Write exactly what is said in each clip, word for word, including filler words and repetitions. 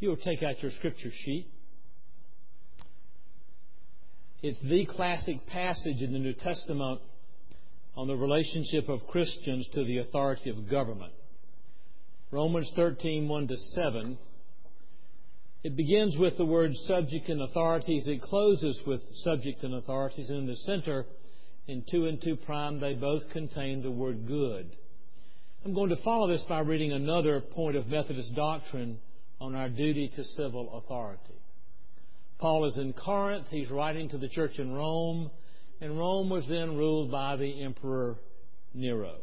you'll take out your scripture sheet. It's the classic passage in the New Testament on the relationship of Christians to the authority of government. Romans thirteen, one to seven. It begins with the word subject and authorities. It closes with subject and authorities. And in the center, in two and two prime, they both contain the word good. I'm going to follow this by reading another point of Methodist doctrine on our duty to civil authority. Paul is in Corinth. He's writing to the church in Rome. And Rome was then ruled by the Emperor Nero.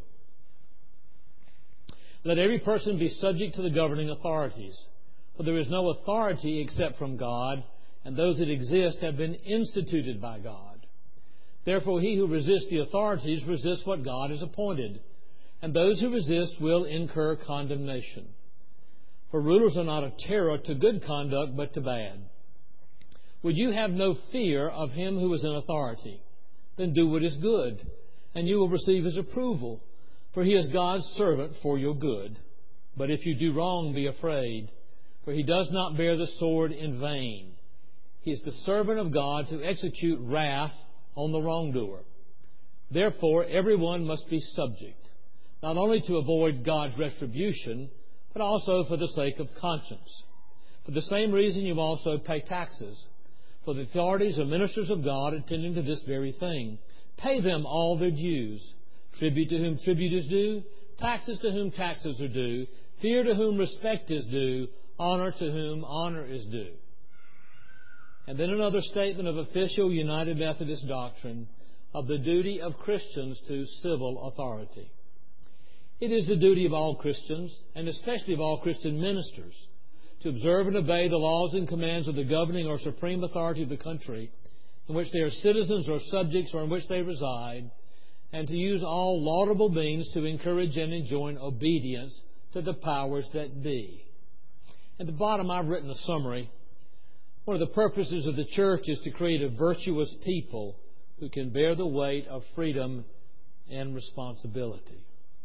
Let every person be subject to the governing authorities. For there is no authority except from God, and those that exist have been instituted by God. Therefore, he who resists the authorities resists what God has appointed, and those who resist will incur condemnation. For rulers are not a terror to good conduct, but to bad. Would you have no fear of him who is in authority? Then do what is good, and you will receive his approval, for he is God's servant for your good. But if you do wrong, be afraid, for he does not bear the sword in vain. He is the servant of God to execute wrath on the wrongdoer. Therefore, everyone must be subject, not only to avoid God's retribution, but also for the sake of conscience. For the same reason you also pay taxes, for the authorities are ministers of God attending to this very thing. Pay them all their dues. Tribute to whom tribute is due, taxes to whom taxes are due, fear to whom respect is due, honor to whom honor is due. And then another statement of official United Methodist doctrine of the duty of Christians to civil authority. It is the duty of all Christians, and especially of all Christian ministers, to observe and obey the laws and commands of the governing or supreme authority of the country in which they are citizens or subjects or in which they reside, and to use all laudable means to encourage and enjoin obedience to the powers that be. At the bottom, I've written a summary. One of the purposes of the church is to create a virtuous people who can bear the weight of freedom and responsibility.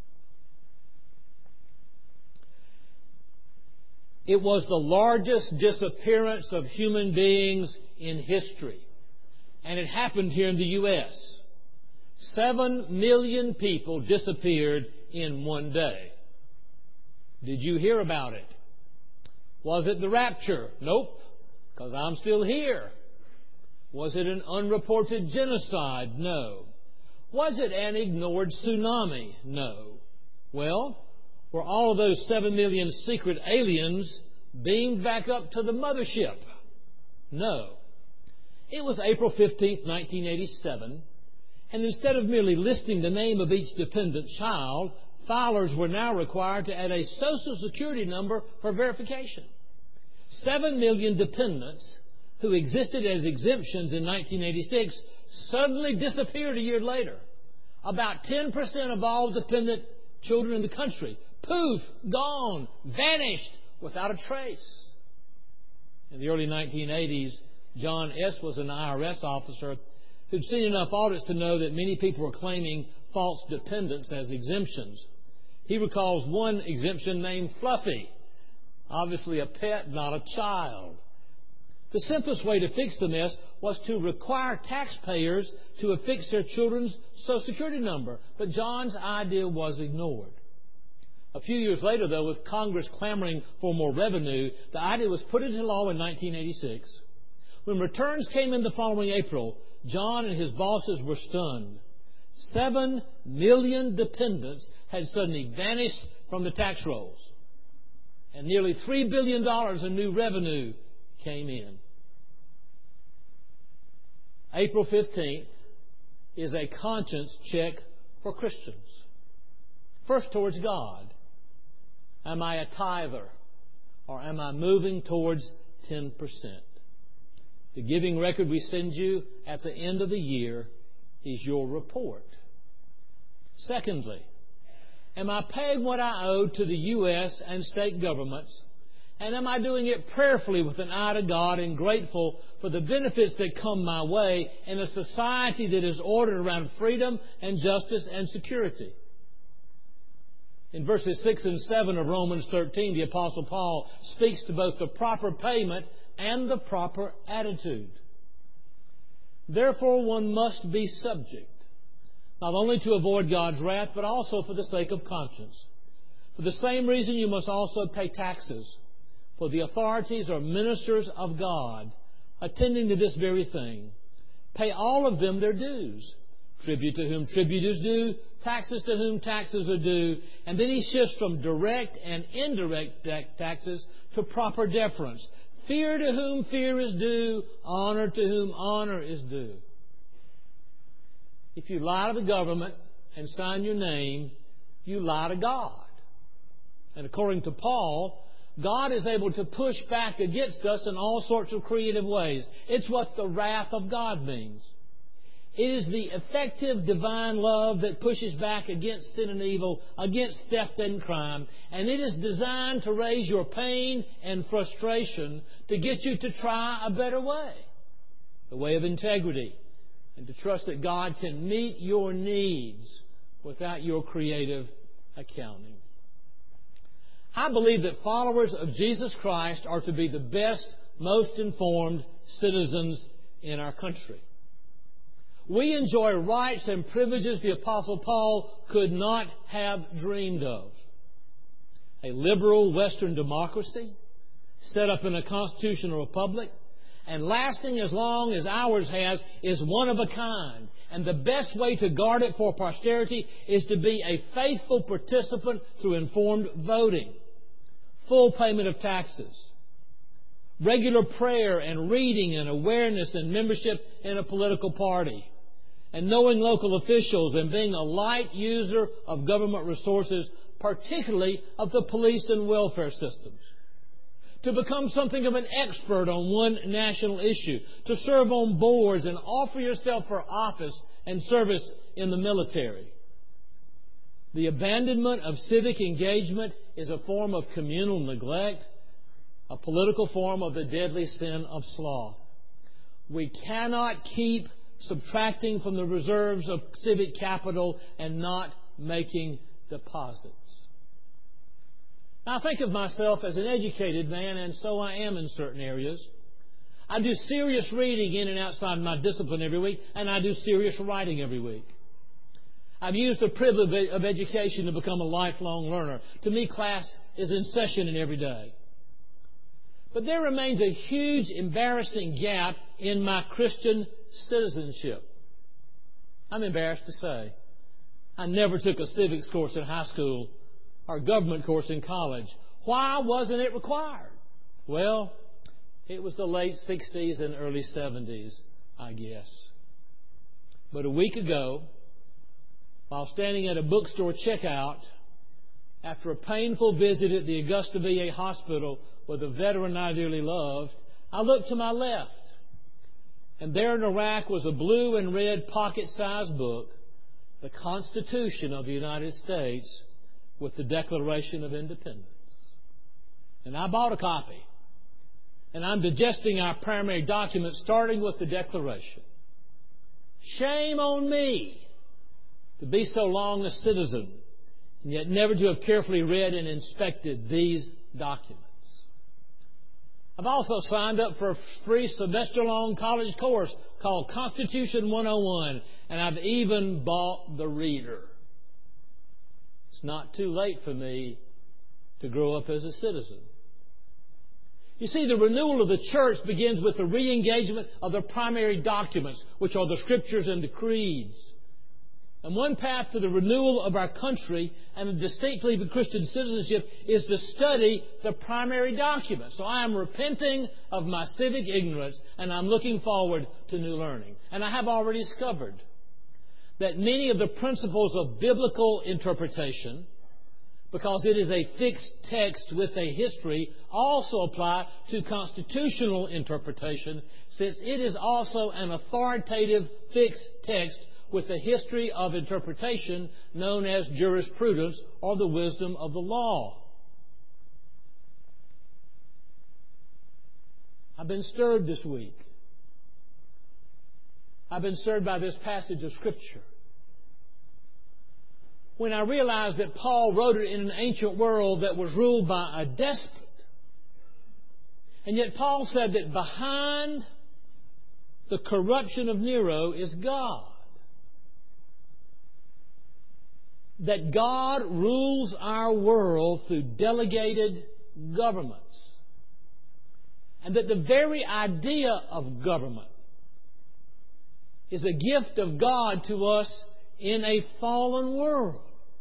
It was the largest disappearance of human beings in history. And it happened here in the U S Seven million people disappeared in one day. Did you hear about it? Was it the rapture? Nope, because I'm still here. Was it an unreported genocide? No. Was it an ignored tsunami? No. Well, were all of those seven million secret aliens beamed back up to the mothership? No. It was April fifteenth, nineteen eighty-seven, and instead of merely listing the name of each dependent child, filers were now required to add a Social Security number for verification. Seven million dependents who existed as exemptions in nineteen eighty-six suddenly disappeared a year later. About ten percent of all dependent children in the country, poof, gone, vanished without a trace. In the early nineteen eighties, John S. was an I R S officer who'd seen enough audits to know that many people were claiming false dependents as exemptions. He recalls one exemption named Fluffy, obviously a pet, not a child. The simplest way to fix the mess was to require taxpayers to affix their children's Social Security number, but John's idea was ignored. A few years later, though, with Congress clamoring for more revenue, the idea was put into law in nineteen eighty-six. When returns came in the following April, John and his bosses were stunned. Seven million dependents had suddenly vanished from the tax rolls, and nearly three billion dollars in new revenue came in. April fifteenth is a conscience check for Christians. First, towards God. Am I a tither? Or am I moving towards ten percent? The giving record we send you at the end of the year is your report. Secondly, am I paying what I owe to the U S and state governments? And am I doing it prayerfully with an eye to God and grateful for the benefits that come my way in a society that is ordered around freedom and justice and security? In verses six and seven of Romans thirteen, the Apostle Paul speaks to both the proper payment and the proper attitude. Therefore, one must be subject, not only to avoid God's wrath, but also for the sake of conscience. For the same reason, you must also pay taxes, for the authorities are ministers of God, attending to this very thing. Pay all of them their dues. Tribute to whom tribute is due, taxes to whom taxes are due. And then he shifts from direct and indirect taxes to proper deference. Fear to whom fear is due, honor to whom honor is due. If you lie to the government and sign your name, you lie to God. And according to Paul, God is able to push back against us in all sorts of creative ways. It's what the wrath of God means. It is the effective divine love that pushes back against sin and evil, against theft and crime. And it is designed to raise your pain and frustration to get you to try a better way, the way of integrity, and to trust that God can meet your needs without your creative accounting. I believe that followers of Jesus Christ are to be the best, most informed citizens in our country. We enjoy rights and privileges the Apostle Paul could not have dreamed of. A liberal Western democracy set up in a constitutional republic and lasting as long as ours has is one of a kind. And the best way to guard it for posterity is to be a faithful participant through informed voting, full payment of taxes, regular prayer and reading and awareness and membership in a political party, and knowing local officials and being a light user of government resources, particularly of the police and welfare systems. To become something of an expert on one national issue, to serve on boards and offer yourself for office and service in the military. The abandonment of civic engagement is a form of communal neglect, a political form of the deadly sin of sloth. We cannot keep subtracting from the reserves of civic capital and not making deposits. Now, I think of myself as an educated man, and so I am in certain areas. I do serious reading in and outside my discipline every week, and I do serious writing every week. I've used the privilege of education to become a lifelong learner. To me, class is in session and every day. But there remains a huge, embarrassing gap in my Christian citizenship. I'm embarrassed to say I never took a civics course in high school or a government course in college. Why wasn't it required? Well, it was the late sixties and early seventies, I guess. But a week ago, while standing at a bookstore checkout, after a painful visit at the Augusta V A hospital with a veteran I dearly loved, I looked to my left. And there in the rack was a blue and red pocket-sized book, the Constitution of the United States with the Declaration of Independence. And I bought a copy. And I'm digesting our primary document starting with the Declaration. Shame on me to be so long a citizen and yet never to have carefully read and inspected these documents. I've also signed up for a free semester-long college course called Constitution one oh one, and I've even bought the reader. It's not too late for me to grow up as a citizen. You see, the renewal of the church begins with the re-engagement of the primary documents, which are the Scriptures and the creeds. And one path to the renewal of our country and a distinctly Christian citizenship is to study the primary documents. So I am repenting of my civic ignorance, and I'm looking forward to new learning. And I have already discovered that many of the principles of biblical interpretation, because it is a fixed text with a history, also apply to constitutional interpretation, since it is also an authoritative fixed text with a history of interpretation known as jurisprudence or the wisdom of the law. I've been stirred this week. I've been stirred by this passage of Scripture. when I realized that Paul wrote it in an ancient world that was ruled by a despot. And yet Paul said that behind the corruption of Nero is God. That God rules our world through delegated governments. And that the very idea of government is a gift of God to us in a fallen world.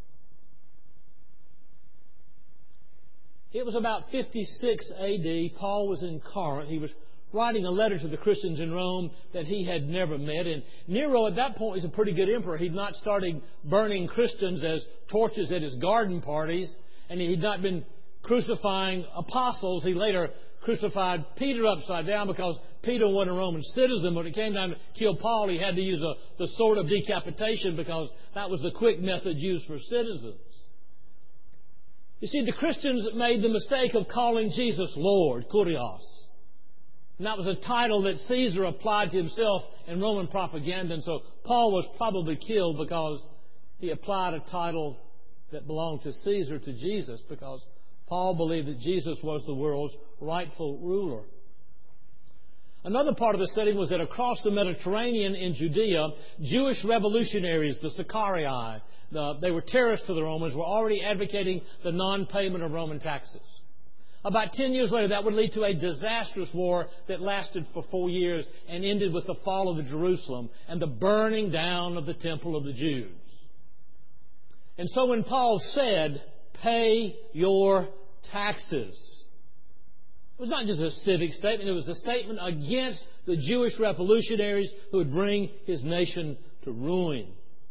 It was about fifty-six A D Paul was in Corinth. He was writing a letter to the Christians in Rome that he had never met. And Nero at that point was a pretty good emperor. He'd not started burning Christians as torches at his garden parties. And he'd not been crucifying apostles. He later crucified Peter upside down because Peter wasn't a Roman citizen. When it came down to kill Paul, he had to use a, the sword of decapitation because that was the quick method used for citizens. You see, the Christians made the mistake of calling Jesus Lord, Kurios. And that was a title that Caesar applied to himself in Roman propaganda. And so Paul was probably killed because he applied a title that belonged to Caesar to Jesus, because Paul believed that Jesus was the world's rightful ruler. Another part of the setting was that across the Mediterranean in Judea, Jewish revolutionaries, the Sicarii, the, they were terrorists to the Romans, were already advocating the non-payment of Roman taxes. About ten years later, that would lead to a disastrous war that lasted for four years and ended with the fall of the Jerusalem and the burning down of the temple of the Jews. And so when Paul said, pay your taxes, it was not just a civic statement, it was a statement against the Jewish revolutionaries who would bring his nation to ruin.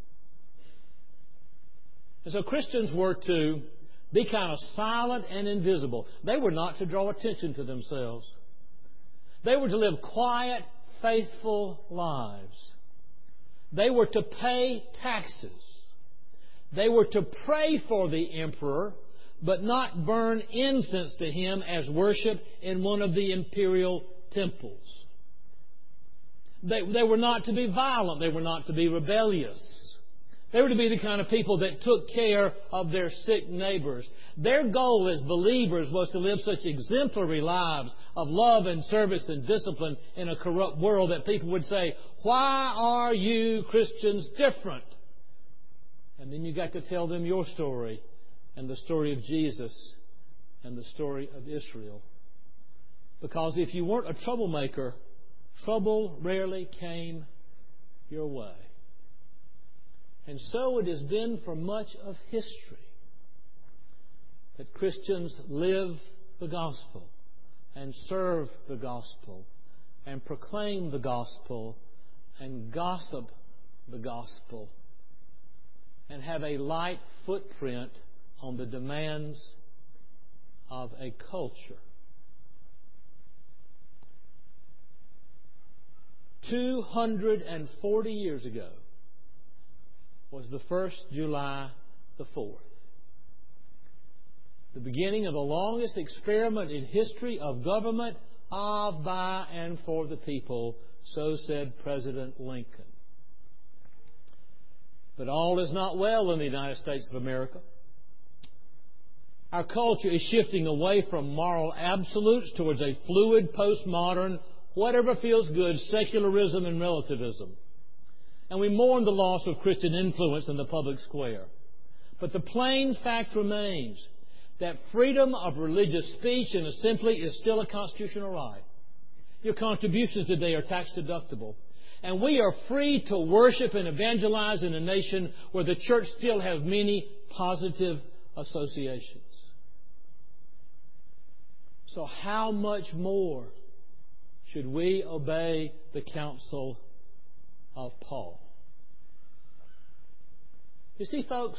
And so Christians were to be kind of silent and invisible. They were not to draw attention to themselves. They were to live quiet, faithful lives. They were to pay taxes. They were to pray for the emperor, but not burn incense to him as worship in one of the imperial temples. They, they were not to be violent. They were not to be rebellious. They were to be the kind of people that took care of their sick neighbors. Their goal as believers was to live such exemplary lives of love and service and discipline in a corrupt world that people would say, why are you Christians different? And then you got to tell them your story and the story of Jesus and the story of Israel. Because if you weren't a troublemaker, trouble rarely came your way. And so it has been for much of history that Christians live the gospel and serve the gospel and proclaim the gospel and gossip the gospel and have a light footprint on the demands of a culture. two hundred forty years ago was the first July the fourth. The beginning of the longest experiment in history of government of, by, and for the people, so said President Lincoln. But all is not well in the United States of America. Our culture is shifting away from moral absolutes towards a fluid, postmodern, whatever feels good, secularism and relativism. And we mourn the loss of Christian influence in the public square. But the plain fact remains that freedom of religious speech and assembly is still a constitutional right. Your contributions today are tax deductible. And we are free to worship and evangelize in a nation where the church still has many positive associations. So how much more should we obey the counsel of Paul? You see, folks,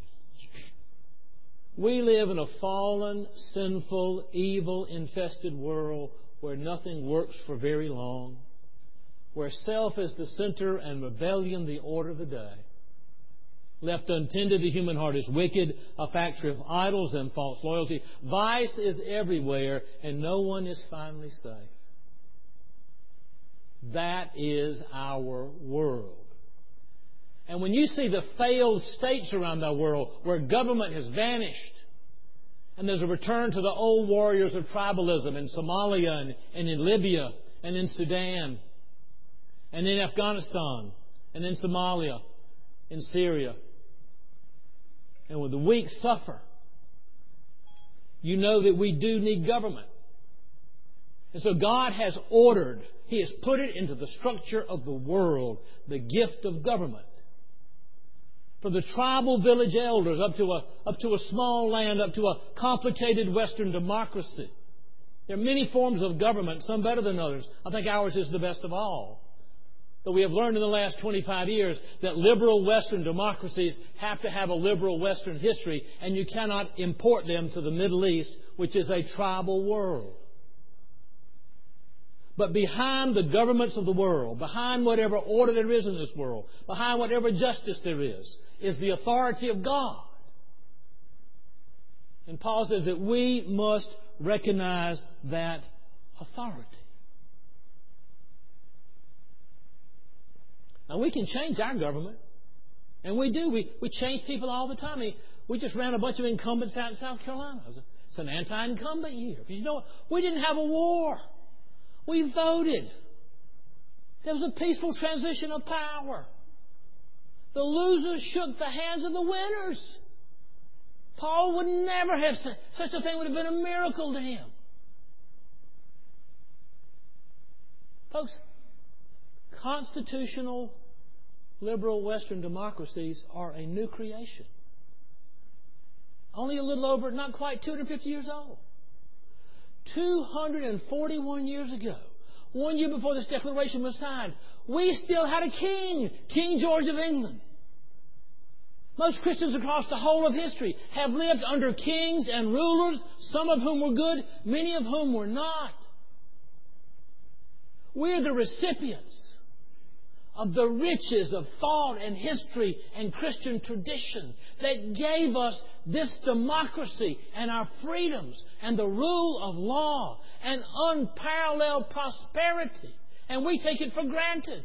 we live in a fallen, sinful, evil-infested world where nothing works for very long, where self is the center and rebellion the order of the day. Left untended, the human heart is wicked, a factory of idols and false loyalty. Vice is everywhere, and no one is finally safe. That is our world. And when you see the failed states around the world where government has vanished, and there's a return to the old warriors of tribalism in Somalia and, and in Libya and in Sudan and in Afghanistan and in Somalia, in Syria, and when the weak suffer, you know that we do need government. And so God has ordered, He has put it into the structure of the world, the gift of government. From the tribal village elders up to a, up to a small land, up to a complicated Western democracy. There are many forms of government, some better than others. I think ours is the best of all. But we have learned in the last twenty-five years that liberal Western democracies have to have a liberal Western history, and you cannot import them to the Middle East, which is a tribal world. But behind the governments of the world, behind whatever order there is in this world, behind whatever justice there is, is the authority of God. And Paul says that we must recognize that authority. Now, we can change our government. And we do. We, we change people all the time. I mean, we just ran a bunch of incumbents out in South Carolina. It's an anti-incumbent year. Because you know what? We didn't have a war. We voted. There was a peaceful transition of power. The losers shook the hands of the winners. Paul would never have said such a thing. Would have been a miracle to him. Folks, constitutional liberal Western democracies are a new creation. Only a little over, not quite two hundred fifty years old. two hundred forty-one years ago, one year before this declaration was signed, we still had a king, King George of England. Most Christians across the whole of history have lived under kings and rulers, some of whom were good, many of whom were not. We're the recipients of the riches of thought and history and Christian tradition that gave us this democracy and our freedoms and the rule of law and unparalleled prosperity. And we take it for granted.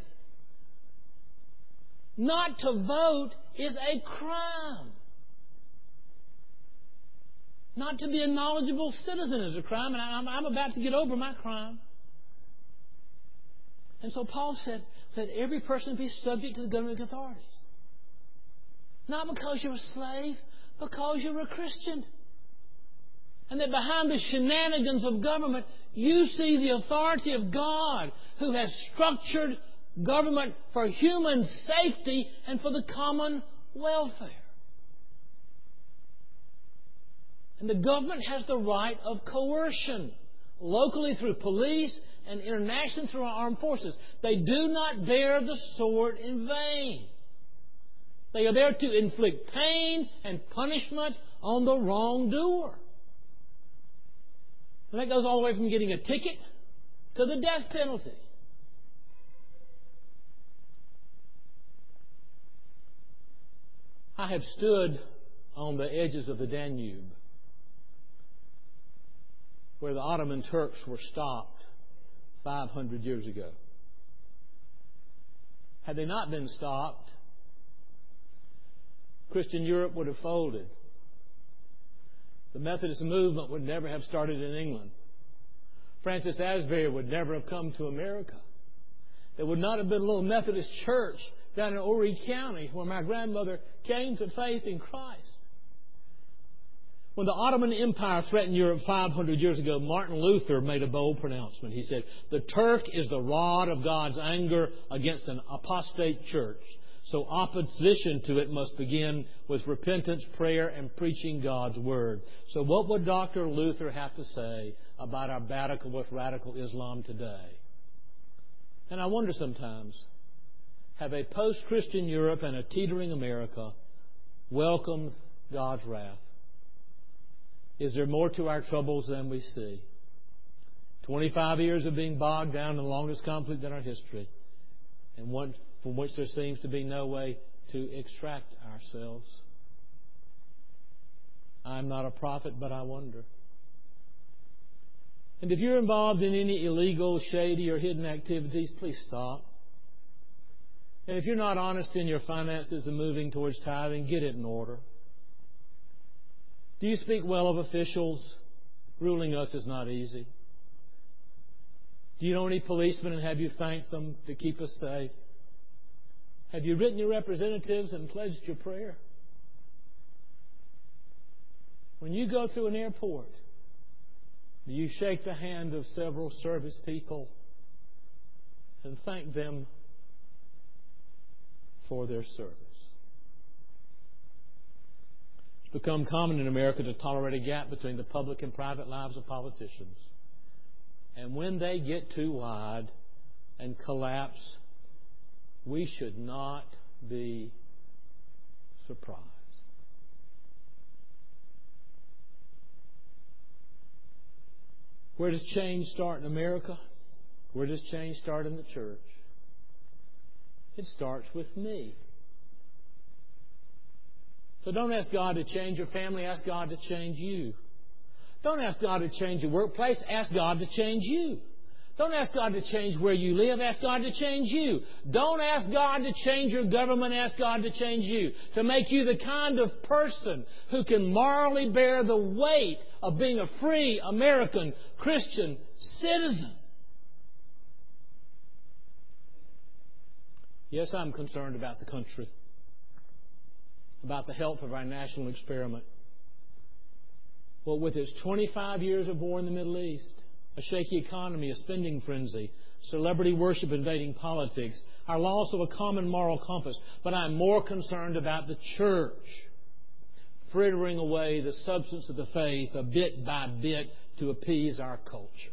Not to vote is a crime. Not to be a knowledgeable citizen is a crime, and I'm, I'm about to get over my crime. And so Paul said, let every person be subject to the governing authorities. Not because you're a slave, because you're a Christian. And that behind the shenanigans of government, you see the authority of God, who has structured government for human safety and for the common welfare. And the government has the right of coercion, locally through police and internationally through our armed forces. They do not bear the sword in vain. They are there to inflict pain and punishment on the wrongdoer. And that goes all the way from getting a ticket to the death penalty. I have stood on the edges of the Danube where the Ottoman Turks were stopped five hundred years ago. Had they not been stopped, Christian Europe would have folded. The Methodist movement would never have started in England. Francis Asbury would never have come to America. There would not have been a little Methodist church down in Horry County where my grandmother came to faith in Christ. When the Ottoman Empire threatened Europe five hundred years ago, Martin Luther made a bold pronouncement. He said, the Turk is the rod of God's anger against an apostate church. So opposition to it must begin with repentance, prayer, and preaching God's Word. So what would Doctor Luther have to say about our battle with radical Islam today? And I wonder sometimes, have a post-Christian Europe and a teetering America welcomed God's wrath? Is there more to our troubles than we see? twenty-five years of being bogged down in the longest conflict in our history, and one from which there seems to be no way to extract ourselves. I'm not a prophet, but I wonder. And if you're involved in any illegal, shady, or hidden activities, please stop. And if you're not honest in your finances and moving towards tithing, get it in order. Do you speak well of officials? Ruling us is not easy. Do you know any policemen and have you thanked them to keep us safe? Have you written your representatives and pledged your prayer? When you go through an airport, do you shake the hand of several service people and thank them for their service? It's become common in America to tolerate a gap between the public and private lives of politicians. And when they get too wide and collapse, we should not be surprised. Where does change start in America? Where does change start in the church? It starts with me. So don't ask God to change your family, ask God to change you. Don't ask God to change your workplace, ask God to change you. Don't ask God to change where you live, ask God to change you. Don't ask God to change your government, ask God to change you. To make you the kind of person who can morally bear the weight of being a free American Christian citizen. Yes, I'm concerned about the country, about the health of our national experiment. Well, with its twenty-five years of war in the Middle East, a shaky economy, a spending frenzy, celebrity worship invading politics, our loss of a common moral compass. But I'm more concerned about the church frittering away the substance of the faith a bit by bit to appease our culture.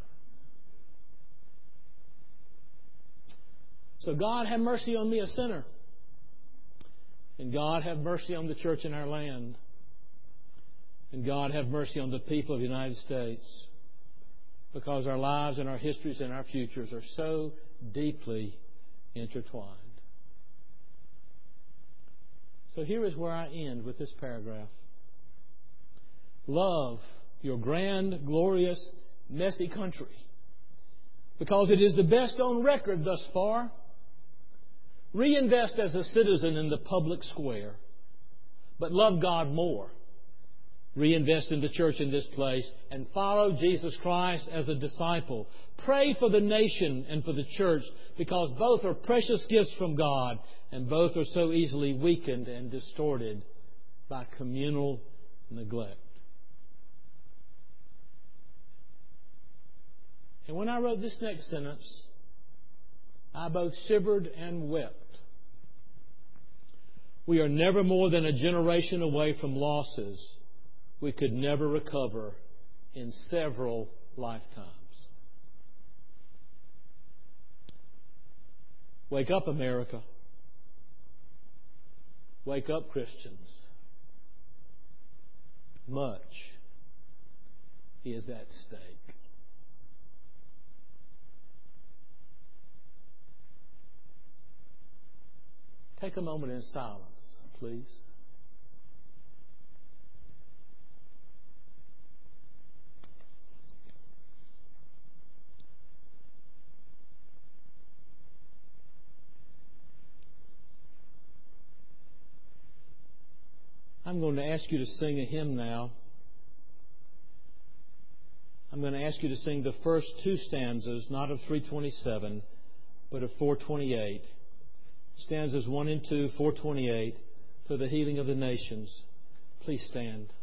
So God have mercy on me, a sinner. And God have mercy on the church in our land. And God have mercy on the people of the United States. Because our lives and our histories and our futures are so deeply intertwined. So here is where I end with this paragraph. Love your grand, glorious, messy country. Because it is the best on record thus far. Reinvest as a citizen in the public square. But love God more. Reinvest in the church in this place and follow Jesus Christ as a disciple. Pray for the nation and for the church because both are precious gifts from God and both are so easily weakened and distorted by communal neglect. And when I wrote this next sentence, I both shivered and wept. We are never more than a generation away from losses we could never recover in several lifetimes. Wake up, America. Wake up, Christians. Much is at stake. Take a moment in silence, please. I'm going to ask you to sing a hymn now. I'm going to ask you to sing the first two stanzas, not of three twenty-seven, but of four twenty-eight. Stanzas one and two, four twenty-eight, for the healing of the nations. Please stand.